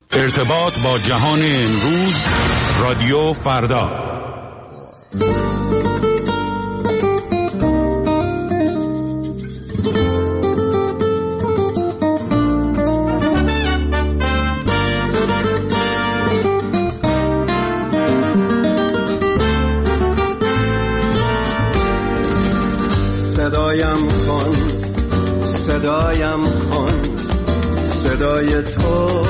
ارتباط با جهان امروز، رادیو فردا. صدایم کن، صدایم کن، صدای تو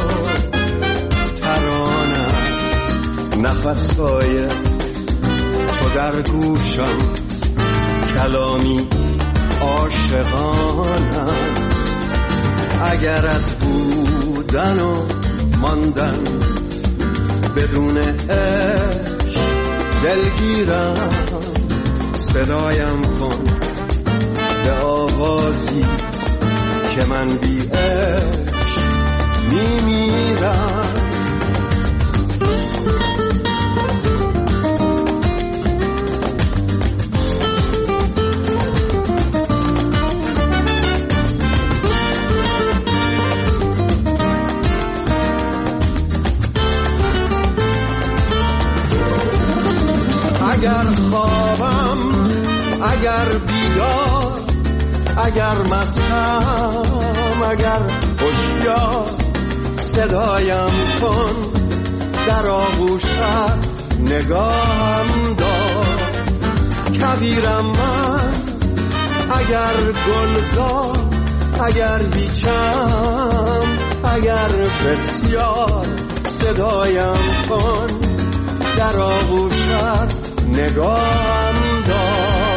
ترانه است، نفس‌های تو در گوشم، کلامی عاشقانه است. اگر از بودن و ماندن بدون عشق دلگیرم، صدایم کن به آوازی که من بی عشق میمیرم. اگر خوابم، اگر بیدار، اگر مستم، اگر هوشیار، صدایم کن، در آغوشت نگاهم دار. کبیرم من، اگر گلزار، اگر هیچم، اگر بسیار، صدایم کن، در آغوشت نگاهم دار.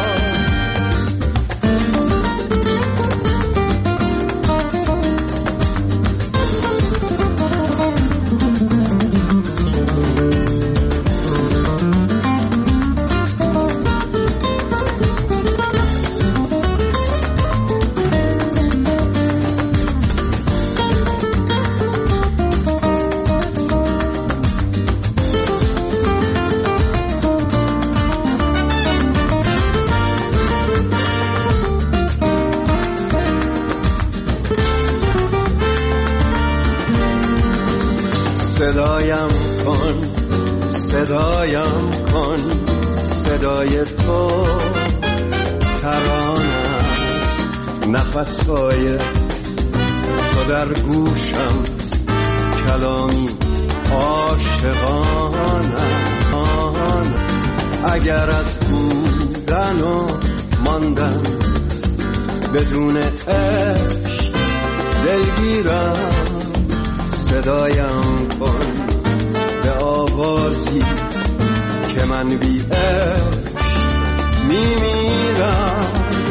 صدایم کن، صدایم کن، صدای تو ترانه است، نفس‌های تو در گوشم، کلامی عاشقانه. اگر از بودن و ماندن بدون عشق دلگیرم، صدایم کن به آوازی که من بی عشق میمیرم.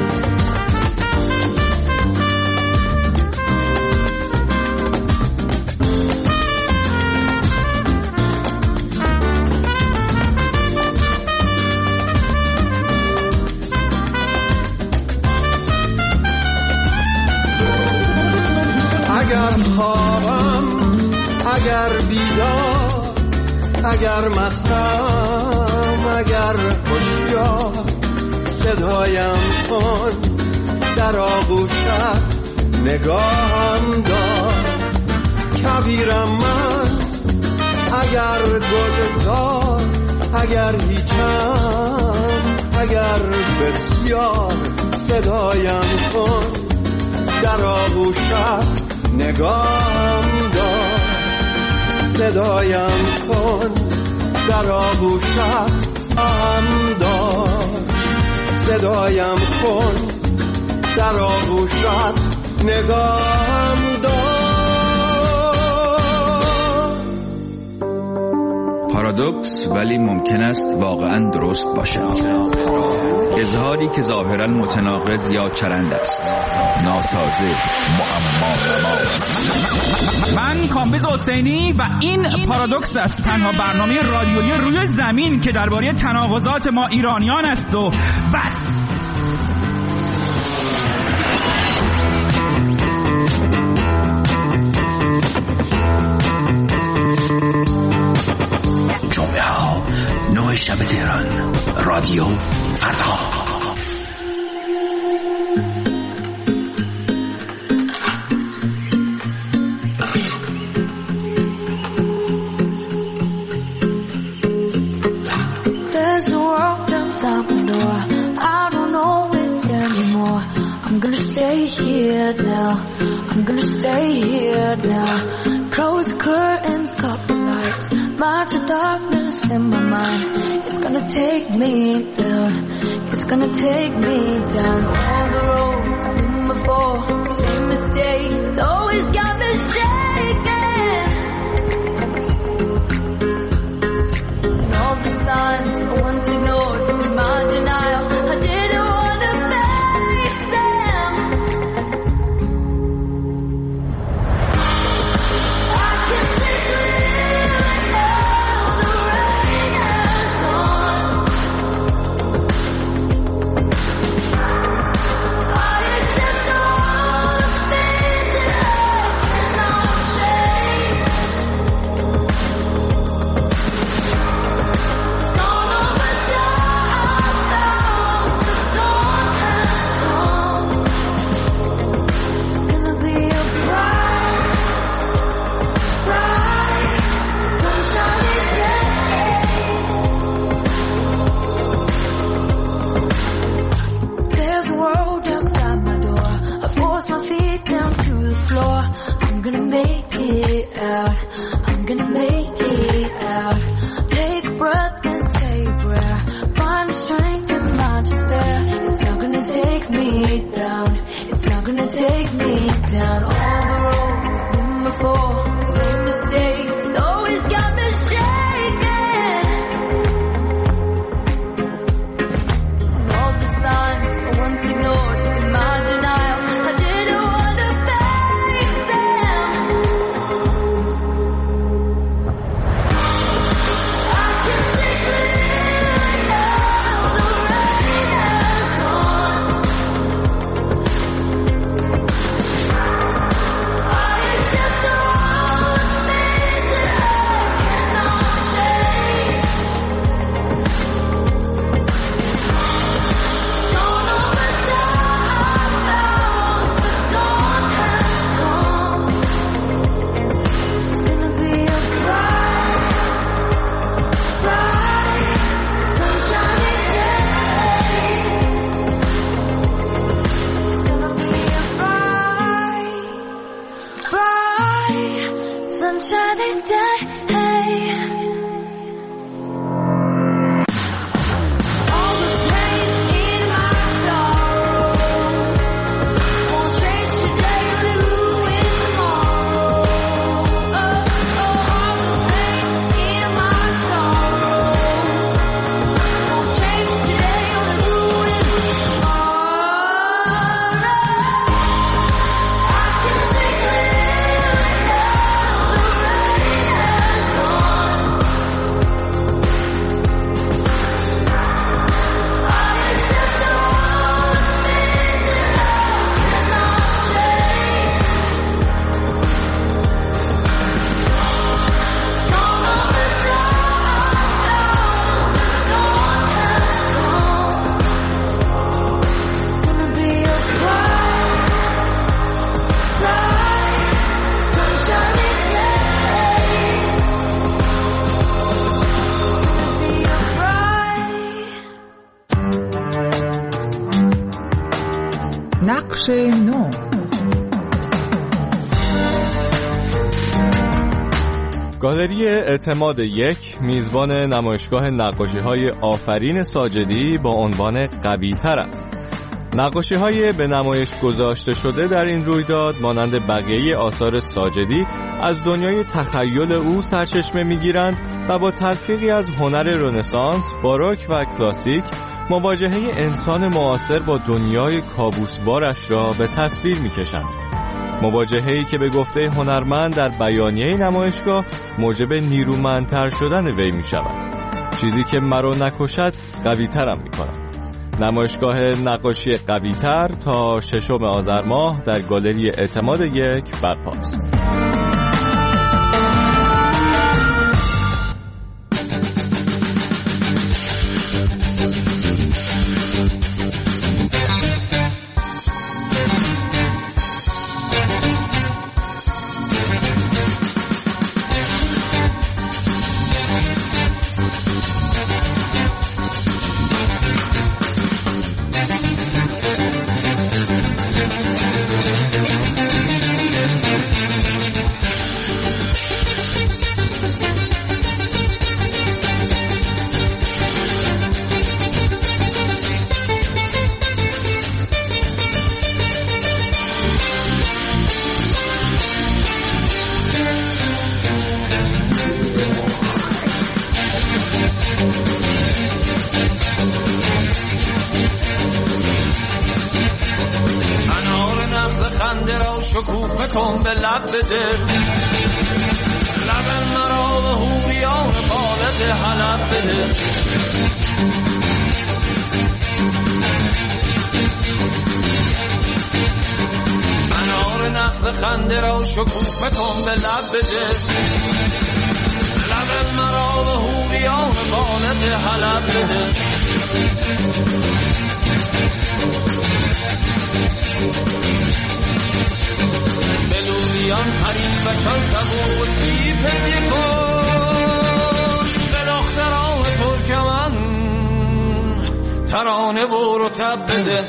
اگر خوابم، اگر بیدار، اگر مستم، اگر هوشیار، صدایم کن، در آغوشت نگاهم دار. کبیرم من، اگر گلزار، اگر هیچم، اگر بسیار، صدایم کن، در آغوشت نگاهم دار. صدایم کن، در آغوشت نگاهم دار. صدایم کن، در آغوشت نگاهم دار. پارادوکس ولی ممکن است واقعا درست باشد. اظهاری که ظاهرا متناقض یا چرند است، ناسازه، معما. من کامبیز حسینی و این پارادوکس است، تنها برنامه رادیویی روی زمین که درباره تناقضات ما ایرانیان است و بس. جمعه ها 9 شب تهران، رادیو فردا. here now. I'm gonna stay here now. Close the curtains, cut the lights. March of darkness in my mind. It's gonna take me down. It's gonna take me down. All the roads I've been before, same mistakes, always got me shaking. And all the signs I once ignored with my denial, I didn't want to face them. I can see clearly now, the rain has gone. I accept all the things that I cannot change. Gone over dark clouds, the dawn has come. It's gonna be a bright, bright, sunshiny day. There's a world outside my door. I force my feet down to the floor. I'm gonna make it out. I'm gonna make it out. Take a breath and say a prayer. Find the strength in my despair. It's not gonna take me down. It's not gonna take me down. All the roads I've been before, the same mistakes, it always got me shaking. And all the signs I once ignored in my denial, I didn't want to face them. I can see clearly now, the rain has gone. I accept all the things that I cannot change. Gone over dark clouds, the dawn has come. It's gonna be a bright, bright, sunshiny day. It's gonna be a bright, bright, sunshiny day. All the pain in my sorrow won't change today, only ruin tomorrow. All the pain in my sorrow won't change today, only ruin tomorrow. I can see clearly now, the rain has gone. I accept all the things that I cannot change. Gone over dark clouds, the dawn has come. It's gonna be a bright, bright, sunshiny day. It's gonna be a bright. نقش نو. گالری اعتماد یک میزبان نمایشگاه نقاشی‌های آفرین ساجدی با عنوان قوی‌تر است. نقاشی‌های به نمایش گذاشته شده در این رویداد مانند بقیه آثار ساجدی از دنیای تخیل او سرچشمه می‌گیرند و با تلفیقی از هنر رنسانس، باروک و کلاسیک مواجهه انسان معاصر با دنیای کابوسبارش را به تصویر می‌کشند. مواجهه‌ای که به گفته هنرمند در بیانیه نمایشگاه موجب نیرومندتر شدن وی می‌شود. چیزی که مرا نکشد قوی‌ترم می‌کند. نمایشگاه نقاشی قوی‌تر تا 6 آذر ماه در گالری اعتماد یک برپاست. لب بده، لب مرا به هوریان بالد حلب بده. انار نخل خنده را شکوفه کن به لب بده، لب مرا به هوریان بالد حلب بده. بلوریان حریفشان سبو و سیب هدیه کن، به دختران ترکمن ترانه و رطب بده.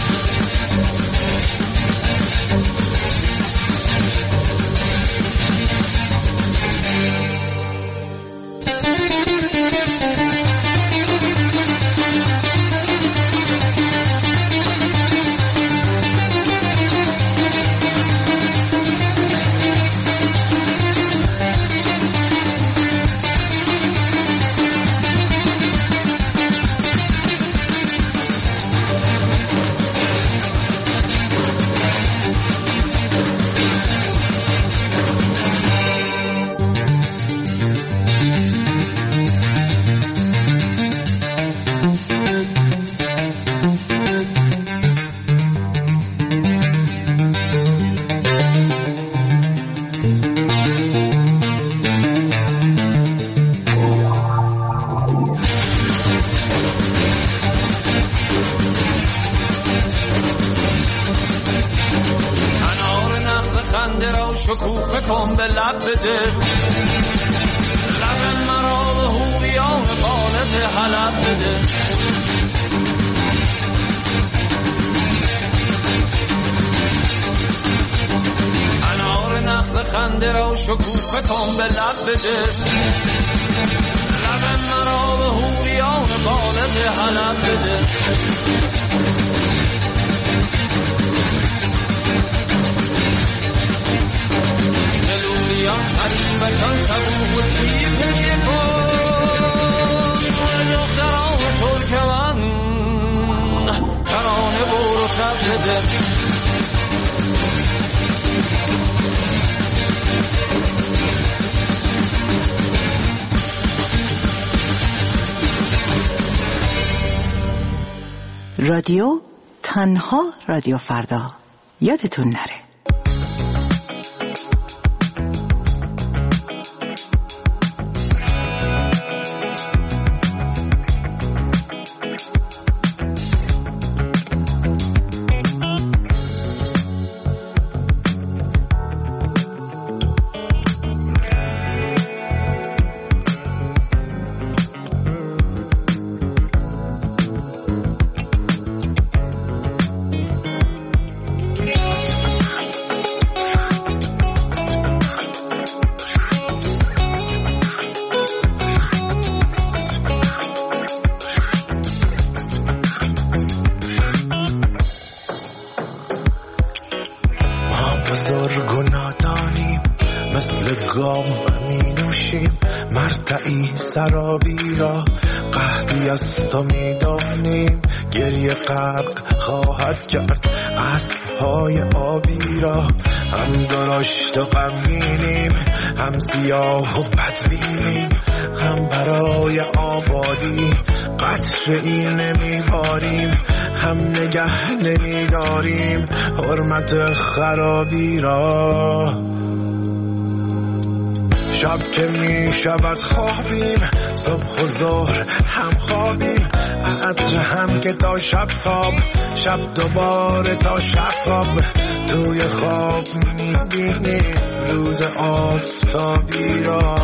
شکوفه کن به لب بده، لب مرا به هوریان بالد حلب بده. انار نخل خنده را شکوفه کن به لب بده، لب مرا به هوریان بالد حلب بده. حریفشان سبو و سیب هدیه کن، دختران ترکمن ترانه و رطب بده. رادیو تنها رادیو فردا، یادتون نره. سرابی را قحطی از تو میدانیم، گریه غرق خواهد کرد اسب‌های آبی را. هم درشت و غمگینیم، هم سیاه و بدبینیم، هم برای آبادی قطره‌ای نمیباریم، هم نگه نمیداریم حرمت خرابی را. شب که می شود خوابیم، صبح و ظهر هم خوابیم، عصر هم که تا شب خواب، شب دوباره تا شب خواب. توی خواب می بینیم روز آفتابی را.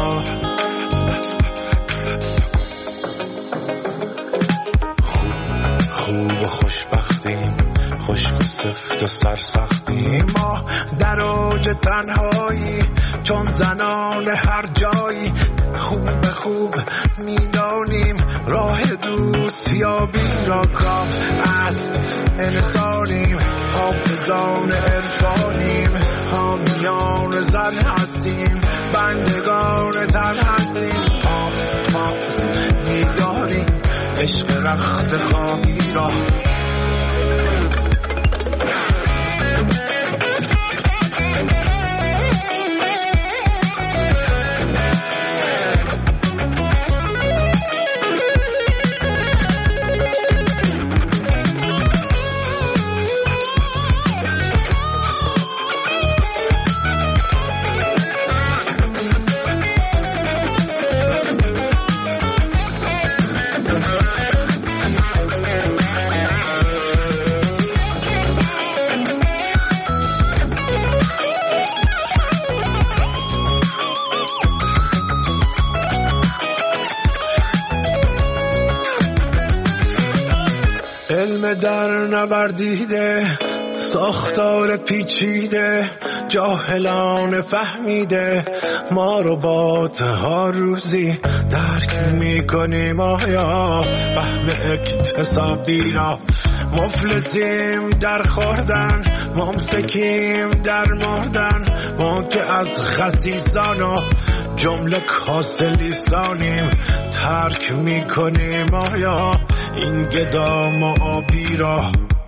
خوب و خوشبختیم، خشک و سفت و سرسختیم، ما در اوج تنهایی چون زنان هر جایی. خوب میدانیم راه دوستیابی را، کاف اسب انسانیم، حافظان عرفانیم، حامیان زن هستیم، بندگان تن هستیم. پاس میداریم عشق رخت خوابی را. همه در نوردیده، ساختار پیچیده، جاهلان فهمیده، ما رو با ها روزی درک میکنیم آیا فهم اکتسابی را؟ مفلسیم در خوردن، ممسکیم در مردن، ما که از خسیسان و جمله کاسه لیسانیم ترک میکنیم آیا این گدام و آبی را؟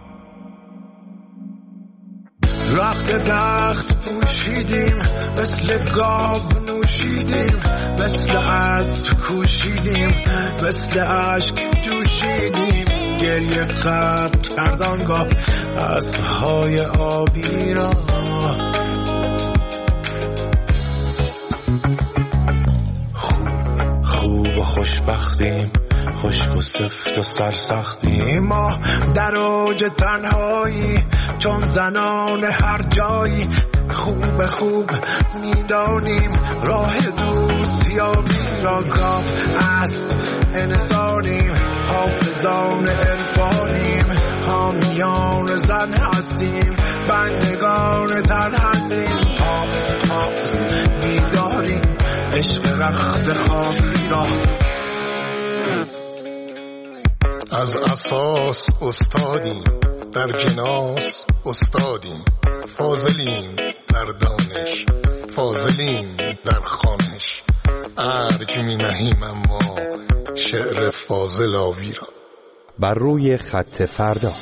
رخت پوشیدیم، مثل گاو نوشیدیم، مثل اسب کوشیدیم، مثل اشک جوشیدیم، گریه خرد کردانگاه اسبهای آبی را. خوب و خوشبختیم، خشک و سفت و سرسختیم، ما در اوج تنهایی چون زنان هر جایی، خوب میدانیم راه دوستیابی را. گاو اسب انسانیم، حافظان عرفانیم، حامیان زن هستیم، بندگان تن هستیم، پاس میداریم عشق رخت خوابی را. از اساس استادیم، در جناس استادیم، فاضلیم در دانش، فاضلیم در خوانش، ارج می نهیم اما شعر فاضل آبی را. بر روی خط فردا.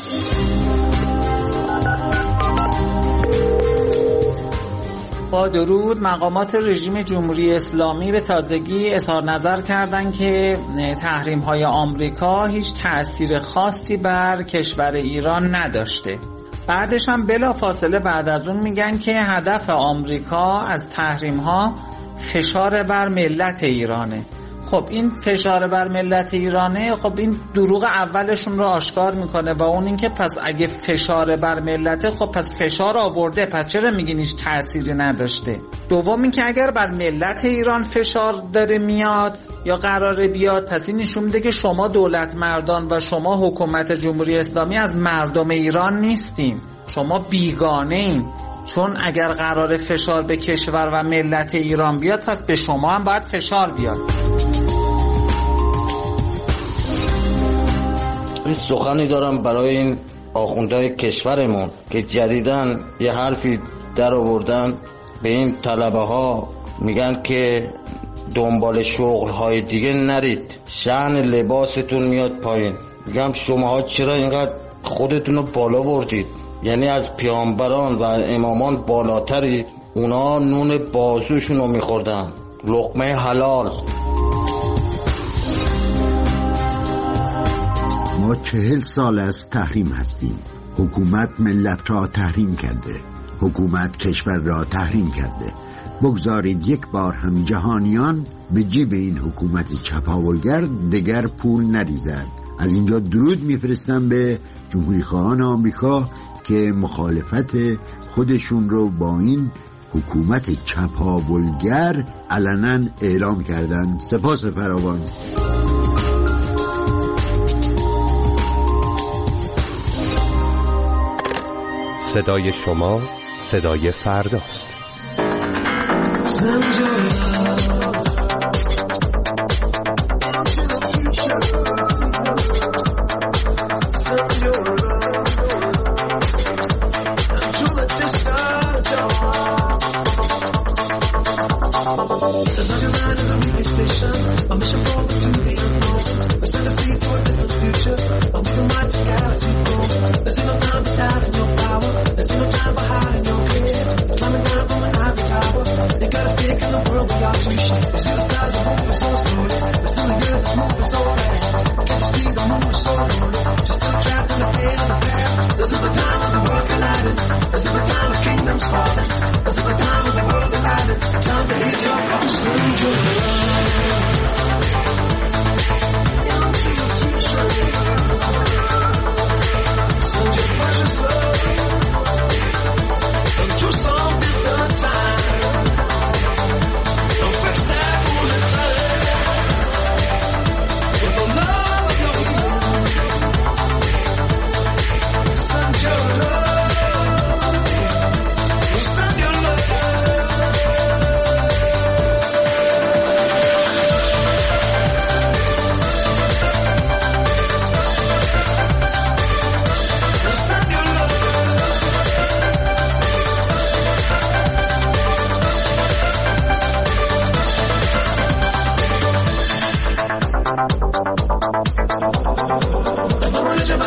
با درود، مقامات رژیم جمهوری اسلامی به تازگی اظهار نظر کردند که تحریم‌های آمریکا هیچ تأثیر خاصی بر کشور ایران نداشته. بعدش هم بلافاصله بعد از اون میگن که هدف آمریکا از تحریم‌ها فشار بر ملت ایرانه. خب این فشار بر ملت ایرانه، خب این دروغ اولشون رو آشکار میکنه و اون این که پس اگه فشار بر ملته، خب پس فشار آورده، پس چرا میگین هیچ تأثیری نداشته؟ دوم این که اگر بر ملت ایران فشار داره میاد یا قراره بیاد، پس این نشون میده که شما دولت مردان و شما حکومت جمهوری اسلامی از مردم ایران نیستیم، شما بیگانه این. چون اگر قراره فشار به کشور و ملت ایران بیاد، پس به شما هم باید فشار بیاد. این سخنی دارم برای این آخوندهای کشورمون که جدیداً یه حرفی در آوردن به این طلبه ها، میگن که دنبال شغل های دیگه نرید، شأن لباستون میاد پایین. میگم شماها چرا اینقدر خودتون رو بالا بردید؟ یعنی از پیامبران و امامان بالاتری. اونا نون بازوشون رو میخوردن، لقمه حلال. ما 40 سال از تحریم هستیم. حکومت ملت را تحریم کرده، حکومت کشور را تحریم کرده. بگذارید یک بار هم جهانیان به جیب این حکومت چپاولگر دگر پول نریزد. از اینجا درود میفرستم به جمهوری خواهان آمریکا که مخالفت خودشون رو با این حکومت چپاولگر علنا اعلام کردن. سپاس فراوان. صدای شما صدای فرداست.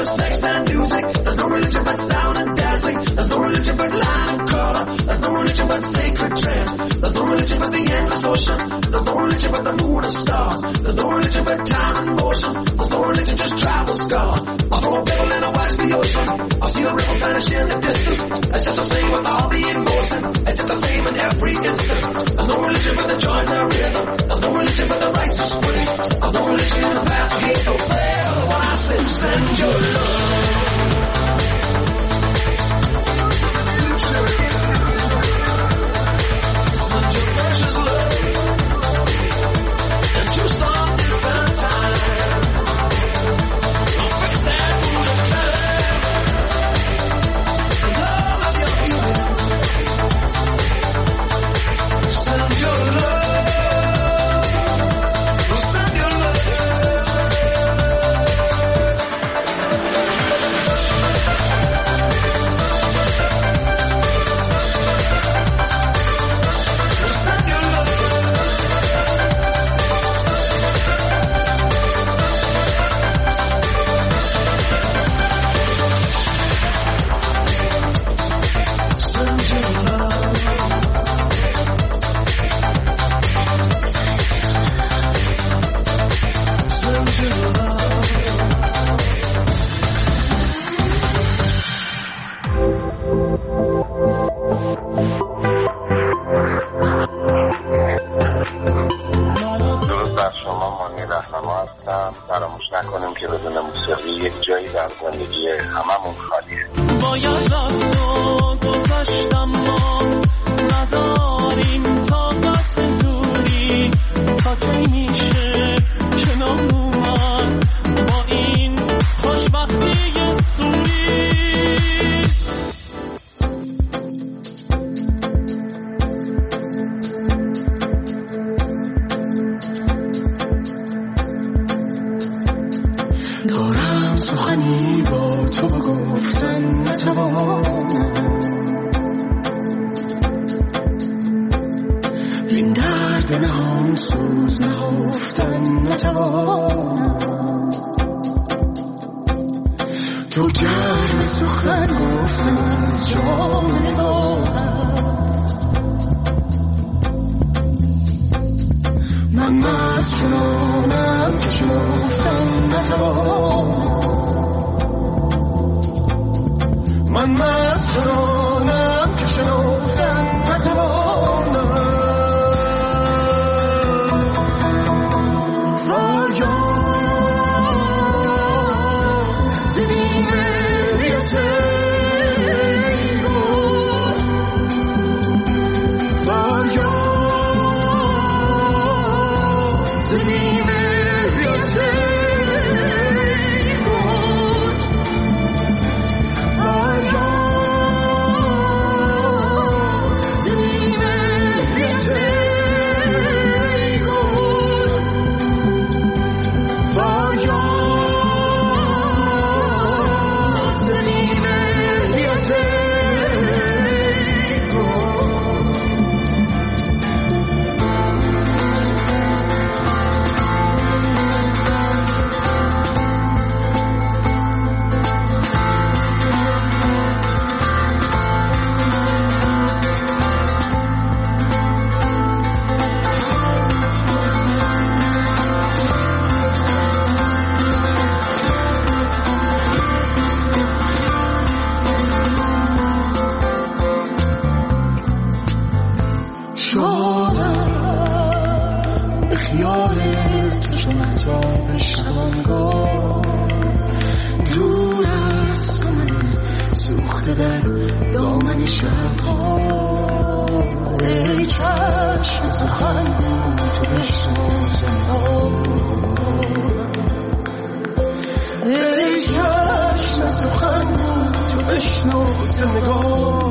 but sex and music. There's no religion but sound and dazzling. There's no religion but line and color. There's no religion but sacred trance. There's no religion but the endless ocean. There's no religion but the moon and stars. There's no religion but time and motion. There's no religion, just travel scars. I'll throw a pebble and I'll watch the ocean. I'll see the ripples vanish in the distance. It's just the same with all the emotions. It's just the same in every instant. There's no religion but the joys and rhythm. There's no religion but the righteous way. There's no religion in the path of hate. No prayer, the one I send, send your love. فراموش نکنیم که بدون موسیقی یک جایی در زندگی هممون خالیه. باید رفت و گذاشتم ما نداریم طاقت دوری تا کی میشه کنار اومد با این خوشبختی سوری. دارم سخنی با تو گفتن نتوانم، این درد نهان سوز نهفتن نتوانم. تو گرم سخن گفتن از جام نگاهت، من مست چنانم که شنفتن نتوانم. من مست چنانم که شنفتن نتوانم. فریاد ز بی‌مهریت ای گل، فریاد ز بی‌مهریت ای گل، فریاد ز بی‌مهریت ای گل، فریاد ز بی‌مهریت ای گل. شادم به خیال تو چو مهتاب شبانگاه، دور از من سوخته در دامن شبها. ای چشم سخنگو تو بشنو زندان، ای چشم سخنگو تو بشنو زندگان.